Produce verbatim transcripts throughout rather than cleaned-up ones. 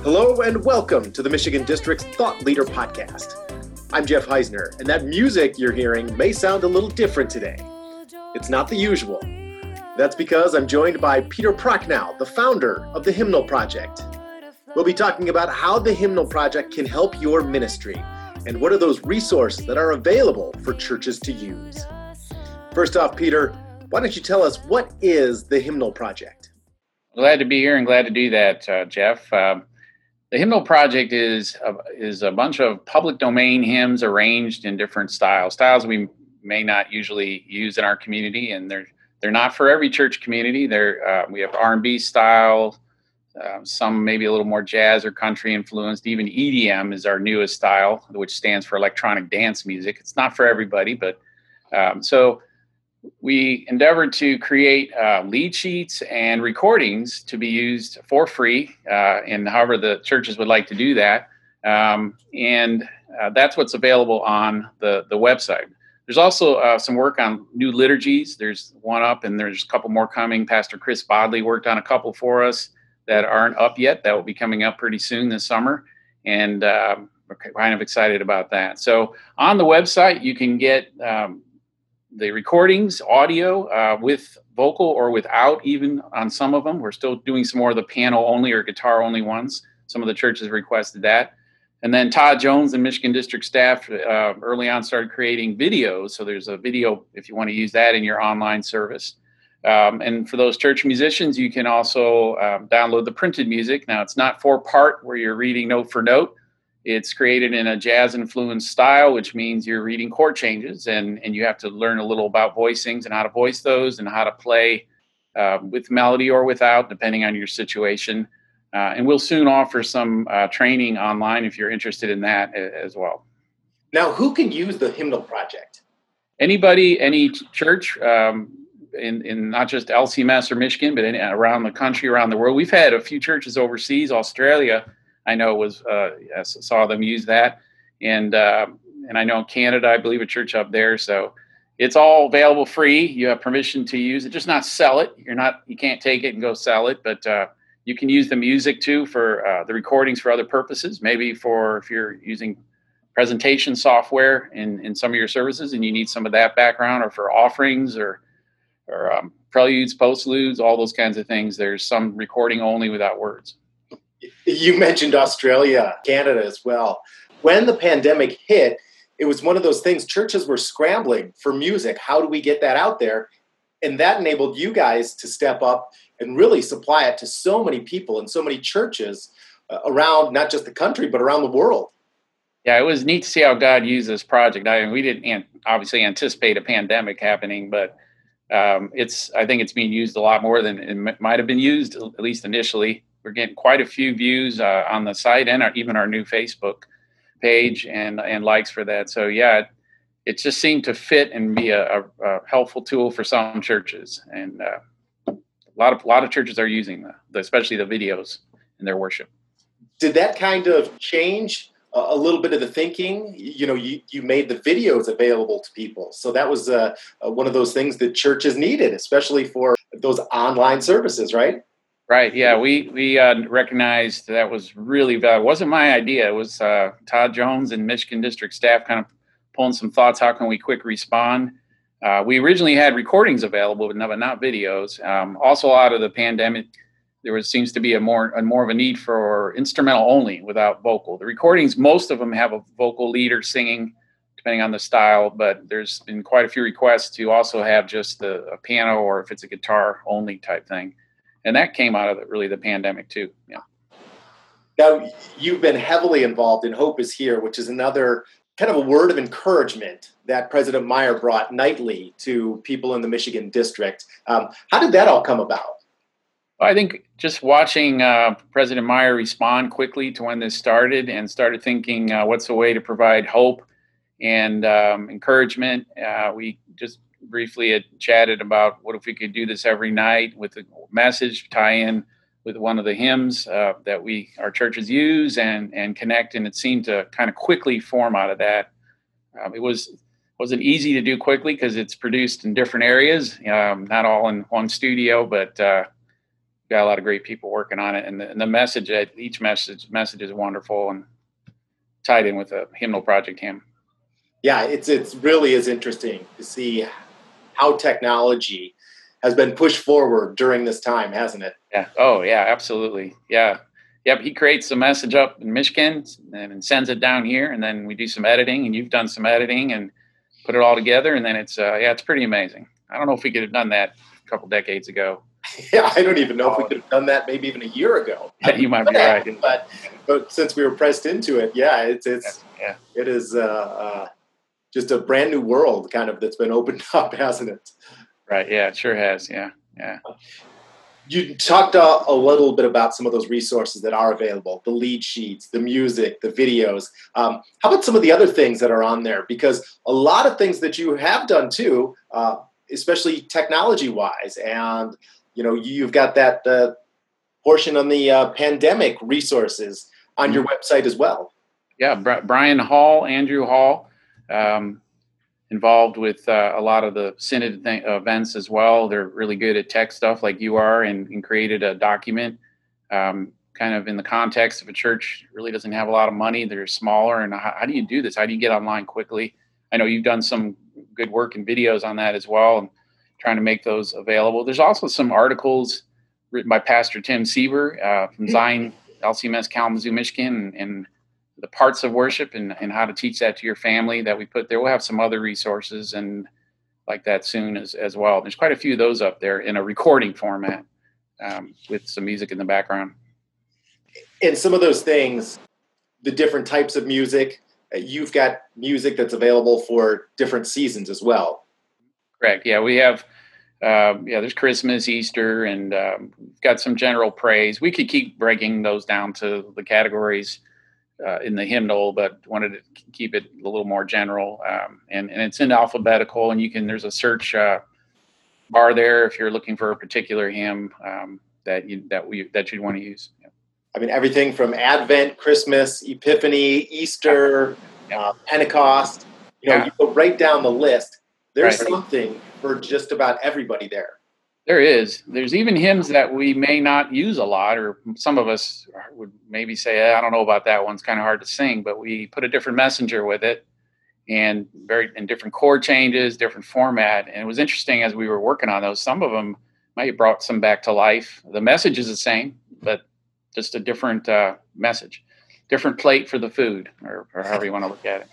Hello and welcome to the Michigan District's Thought Leader Podcast. I'm Jeff Heisner, and that music you're hearing may sound a little different today. It's not the usual. That's because I'm joined by Peter Prochnow, the founder of the Hymnal Project. We'll be talking about how the Hymnal Project can help your ministry and what are those resources that are available for churches to use. First off, Peter, why don't you tell us what is the Hymnal Project? Glad to be here and glad to do that, uh, Jeff. Um, The Hymnal Project is a, is a bunch of public domain hymns arranged in different styles, styles we may not usually use in our community, and they're they're not for every church community. They're uh, we have R and B style, uh, some maybe a little more jazz or country influenced. Even E D M is our newest style, which stands for electronic dance music. It's not for everybody, but um, so. We endeavored to create uh, lead sheets and recordings to be used for free, uh, and however the churches would like to do that. Um, and uh, that's what's available on the, the website. There's also uh, some work on new liturgies. There's one up, and there's a couple more coming. Pastor Chris Bodley worked on a couple for us that aren't up yet. That will be coming up pretty soon this summer. And uh, we're kind of excited about that. So on the website, you can get um, the recordings, audio, uh, with vocal or without, even on some of them. We're still doing some more of the piano only or guitar only ones. Some of the churches requested that. And then Todd Jones and Michigan District staff uh, early on started creating videos. So there's a video if you want to use that in your online service. Um, and for those church musicians, you can also um, download the printed music. Now, it's not four part where you're reading note for note. It's created in a jazz-influenced style, which means you're reading chord changes, and, and you have to learn a little about voicings and how to voice those and how to play uh, with melody or without, depending on your situation. Uh, and we'll soon offer some uh, training online if you're interested in that as well. Now, who can use the Hymnal Project? Anybody, any church, um, in, in not just L C M S or Michigan, but in, around the country, around the world. We've had a few churches overseas, Australia, I know was uh, saw them use that, and uh, and I know in Canada, I believe a church up there. So it's all available free. You have permission to use it, just not sell it. You're not, you can't take it and go sell it, but uh, you can use the music too for uh, the recordings for other purposes. Maybe for if you're using presentation software in, in some of your services and you need some of that background, or for offerings or or um, preludes, postludes, all those kinds of things. There's some recording only without words. You mentioned Australia, Canada as well. When the pandemic hit, it was one of those things, churches were scrambling for music. How do we get that out there? And that enabled you guys to step up and really supply it to so many people and so many churches uh, around not just the country, but around the world. Yeah, it was neat to see how God used this project. I mean, we didn't an- obviously anticipate a pandemic happening, but um, it's I think it's being used a lot more than it m- might have been used, at least initially. We're getting quite a few views uh, on the site and our, even our new Facebook page and and likes for that. So yeah, it, it just seemed to fit and be a, a, a helpful tool for some churches, and uh, a lot of a lot of churches are using the, the especially the videos in their worship. Did that kind of change a, a little bit of the thinking? You know, you you made the videos available to people, so that was uh, uh, one of those things that churches needed, especially for those online services, right? Right. Yeah, we we uh, recognized that was really valuable. It wasn't my idea. It was uh, Todd Jones and Michigan District staff kind of pulling some thoughts. How can we quick respond? Uh, we originally had recordings available, but not, not videos. Um, also, out of the pandemic, there was seems to be a more a more of a need for instrumental only without vocal. The recordings, most of them have a vocal leader singing, depending on the style. But there's been quite a few requests to also have just the, a piano, or if it's a guitar only type thing. And that came out of the, really the pandemic too. Yeah. Now, you've been heavily involved in Hope is Here, which is another kind of a word of encouragement that President Meyer brought nightly to people in the Michigan District. Um, how did that all come about? Well, I think just watching uh, President Meyer respond quickly to when this started, and started thinking, uh, what's a way to provide hope and um, encouragement? Uh, we just briefly had chatted about what if we could do this every night with a message, tie in with one of the hymns uh, that we our churches use and and connect, and it seemed to kind of quickly form out of that. Um, it was wasn't easy to do quickly because it's produced in different areas, um, not all in one studio, but uh, got a lot of great people working on it, and the, and the message, each message message is wonderful and tied in with a hymnal project hymn. Yeah, it's it's really is interesting to see how technology has been pushed forward during this time, hasn't it? Yeah. Oh, yeah, absolutely. Yeah. Yep. He creates the message up in Michigan and sends it down here, and then we do some editing, and you've done some editing and put it all together, and then it's uh, yeah, it's pretty amazing. I don't know if we could have done that a couple decades ago. Yeah, I don't even know if we could have done that maybe even a year ago. Yeah, you might be right. But but since we were pressed into it, yeah, it's it's yeah. it is uh, uh, just a brand new world kind of that's been opened up, hasn't it? Right. Yeah, it sure has. Yeah. Yeah. You talked a, a little bit about some of those resources that are available, the lead sheets, the music, the videos. Um, how about some of the other things that are on there? Because a lot of things that you have done too, uh, especially technology-wise, and you know, you've got that uh, portion on the uh, pandemic resources on your website as well. Yeah, Brian Hall, Andrew Hall, um, involved with uh, a lot of the synod th- events as well. They're really good at tech stuff like you are, and, and created a document um, kind of in the context of a church really doesn't have a lot of money. They're smaller, and how, how do you do this? How do you get online quickly? I know you've done some good work and videos on that as well, and trying to make those available. There's also some articles written by Pastor Tim Sieber uh, from Zion L C M S Kalamazoo, Michigan, and, and the parts of worship and, and how to teach that to your family that we put there. We'll have some other resources and like that soon as, as well. There's quite a few of those up there in a recording format um, with some music in the background. And some of those things, the different types of music, uh, you've got music that's available for different seasons as well. Correct. Yeah, we have, uh, yeah, there's Christmas, Easter, and um, we've got some general praise. We could keep breaking those down to the categories uh, in the hymnal, but wanted to keep it a little more general. Um, and, and it's in alphabetical, and you can, there's a search uh, bar there if you're looking for a particular hymn um, that you, that we, that you'd want to use. Yeah. I mean, everything from Advent, Christmas, Epiphany, Easter, yeah. uh, Pentecost, you know, yeah. you go right down the list. There's right. something for just about everybody there. There is. There's even hymns that we may not use a lot, or some of us would maybe say, I don't know about that one. It's kind of hard to sing, but we put a different messenger with it, and very and different chord changes, different format. And it was interesting as we were working on those. Some of them might have brought some back to life. The message is the same, but just a different uh, message, different plate for the food, or, or however you want to look at it.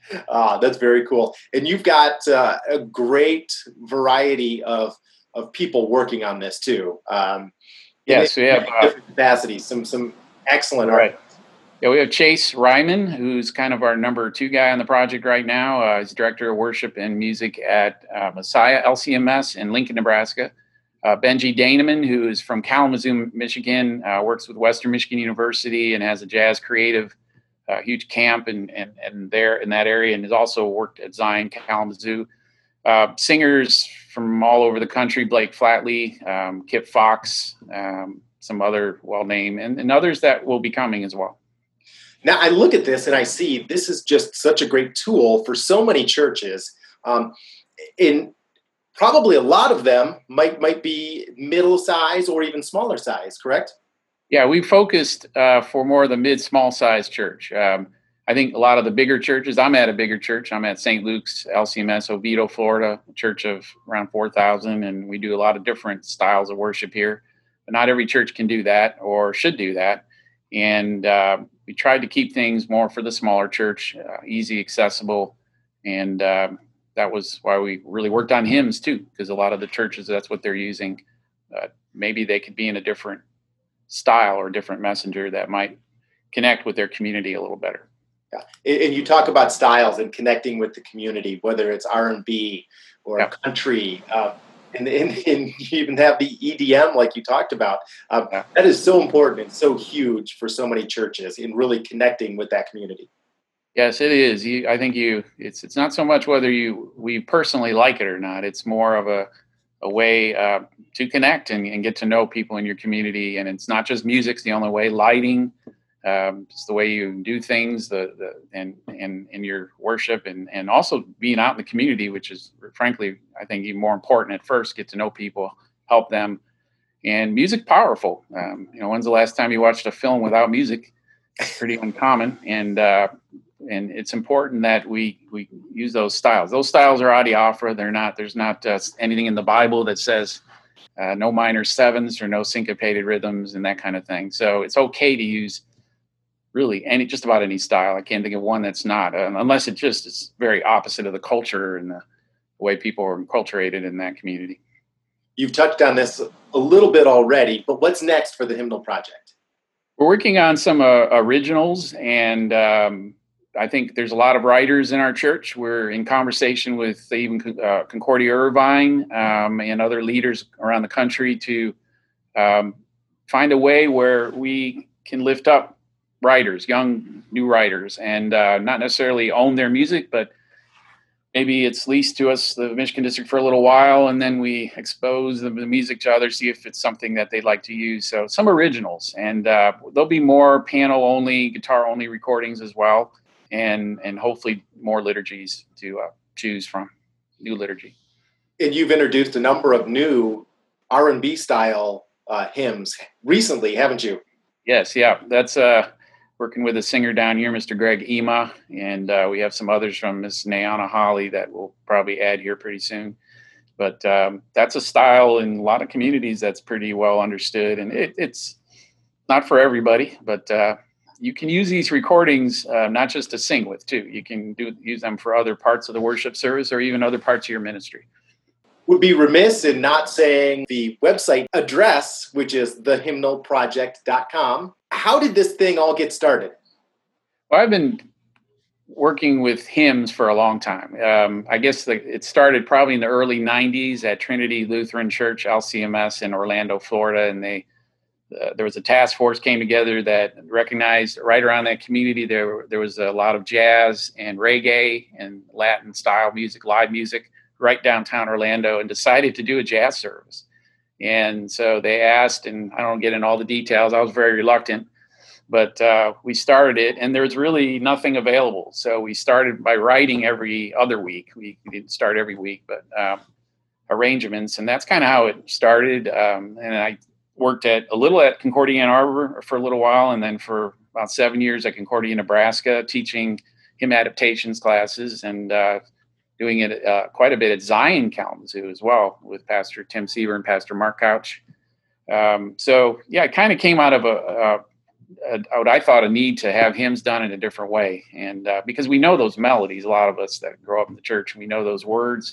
Ah, that's very cool. And you've got uh, a great variety of of people working on this too. Um, yes, we have uh, different capacities. Some some excellent right. artists. Yeah, we have Chase Ryman, who's kind of our number two guy on the project right now. Uh, he's director of worship and music at uh, Messiah L C M S in Lincoln, Nebraska. Uh, Benji Daneman, who is from Kalamazoo, Michigan, uh, works with Western Michigan University and has a jazz creative uh, huge camp and and and there in that area, and has also worked at Zion Kalamazoo. Uh, singers from all over the country: Blake Flatley, um, Kip Fox, um, some other well-named, and, and others that will be coming as well. Now, I look at this and I see this is just such a great tool for so many churches. Um, in probably a lot of them might might be middle size or even smaller size, correct? Yeah, we focused uh, for more of the mid, small size church. Um, I think a lot of the bigger churches, I'm at a bigger church. I'm at Saint Luke's L C M S, Oviedo, Florida, a church of around four thousand. And we do a lot of different styles of worship here. But not every church can do that or should do that. And uh, we tried to keep things more for the smaller church, uh, easy, accessible. And uh, that was why we really worked on hymns too, because a lot of the churches, that's what they're using. Uh, maybe they could be in a different style or a different messenger that might connect with their community a little better. Yeah. And you talk about styles and connecting with the community, whether it's R and B or yeah. country, uh, and, and, and you even have the E D M like you talked about. Uh, yeah. That is so important and so huge for so many churches in really connecting with that community. Yes, it is. You, I think you. It's it's not so much whether you we personally like it or not. It's more of a a way uh, to connect and, and get to know people in your community. And it's not just music's the only way. Lighting, um, it's the way you do things, the, the and and in your worship, and and also being out in the community, which is frankly, I think, even more important at first. Get to know people, help them, And music, powerful. Um, you know, when's the last time you watched a film without music? It's pretty uncommon, and uh, and it's important that we we use those styles. Those styles are adiaphora. They're not. There's not uh, anything in the Bible that says uh, no minor sevenths or no syncopated rhythms and that kind of thing. So it's okay to use really any just about any style. I can't think of one that's not, uh, unless it just is very opposite of the culture and the way people are enculturated in that community. You've touched on this a little bit already, but what's next for the Hymnal Project? We're working on some uh, originals, and um, I think there's a lot of writers in our church. We're in conversation with even uh, Concordia Irvine um, and other leaders around the country to um, find a way where we can lift up writers, young new writers, and uh, not necessarily own their music, but maybe it's leased to us, the Michigan District, for a little while, and then we expose the, the music to others, see if it's something that they'd like to use. So some originals, and uh, there'll be more panel-only, guitar-only recordings as well, and and hopefully more liturgies to uh, choose from, new liturgy. And you've introduced a number of new R and B style uh, hymns recently, haven't you? Yes, yeah, that's uh, working with a singer down here, Mister Greg Ema, and uh, we have some others from Miss Nayana Holly that we'll probably add here pretty soon. But um, that's a style in a lot of communities that's pretty well understood, and it, it's not for everybody, but uh, you can use these recordings uh, not just to sing with, too. You can do use them for other parts of the worship service or even other parts of your ministry. Would be remiss in not saying the website address, which is the hymnal project dot com. How did this thing all get started? Well, I've been working with hymns for a long time. Um, I guess the, it started probably in the early nineties at Trinity Lutheran Church, L C M S, in Orlando, Florida. And they uh, there was a task force came together that recognized right around that community there, there was a lot of jazz and reggae and Latin style music, live music, right downtown Orlando, and decided to do a jazz service. And so they asked, and I don't get in all the details, I was very reluctant, but uh, we started it, and there was really nothing available. So we started by writing every other week. We, we didn't start every week, but um, arrangements, and that's kind of how it started. Um, and I worked at a little at Concordia Ann Arbor for a little while, and then for about seven years at Concordia, Nebraska, teaching hymn adaptations classes, and uh, doing it uh, quite a bit at Zion Kalamazoo as well with Pastor Tim Seaver and Pastor Mark Couch. Um, so, yeah, it kind of came out of a, a, a, what I thought a need to have hymns done in a different way. And uh, because we know those melodies, a lot of us that grow up in the church, we know those words,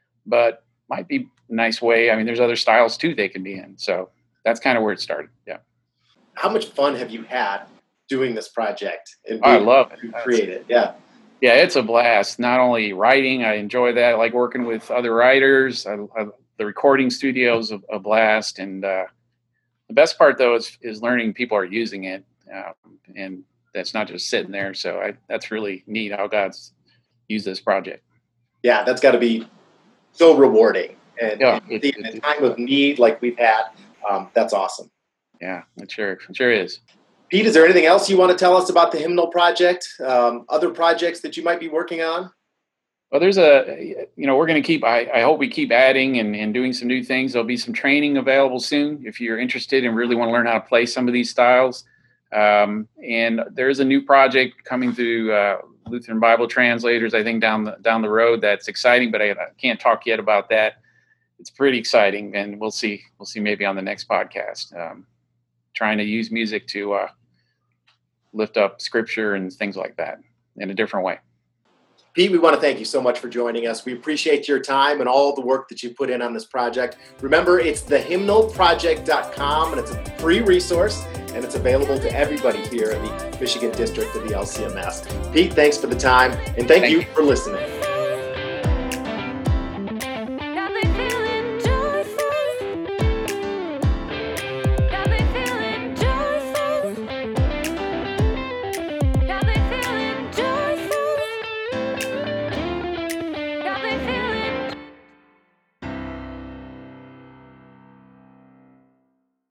but might be a nice way. I mean, there's other styles too they can be in. So that's kind of where it started. Yeah. How much fun have you had doing this project? And I love it. Create it. Yeah. Yeah, it's a blast. Not only writing, I enjoy that. I like working with other writers. I, I, the recording studio is a, a blast. And uh, the best part, though, is, is learning people are using it. Uh, and that's not just sitting there. So I, that's really neat how God's used this project. Yeah, that's got to be so rewarding. And, yeah, and it, in it, a time of need like we've had, um, that's awesome. Yeah, it sure, it sure is. Pete, is there anything else you want to tell us about the Hymnal Project? Um, other projects that you might be working on? Well, there's a, you know, we're going to keep, I, I hope we keep adding and, and doing some new things. There'll be some training available soon if you're interested and really want to learn how to play some of these styles. Um, and there's a new project coming through uh, Lutheran Bible Translators, I think, down the, down the road that's exciting, but I, I can't talk yet about that. It's pretty exciting, and we'll see. We'll see maybe on the next podcast. Um, trying to use music to uh, lift up scripture and things like that in a different way. Pete, we want to thank you so much for joining us. We appreciate your time and all the work that you put in on this project. Remember, it's the hymnal project dot com, and it's a free resource, and it's available to everybody here in the Michigan District of the L C M S. Pete, thanks for the time, and thank, thank you, you for listening.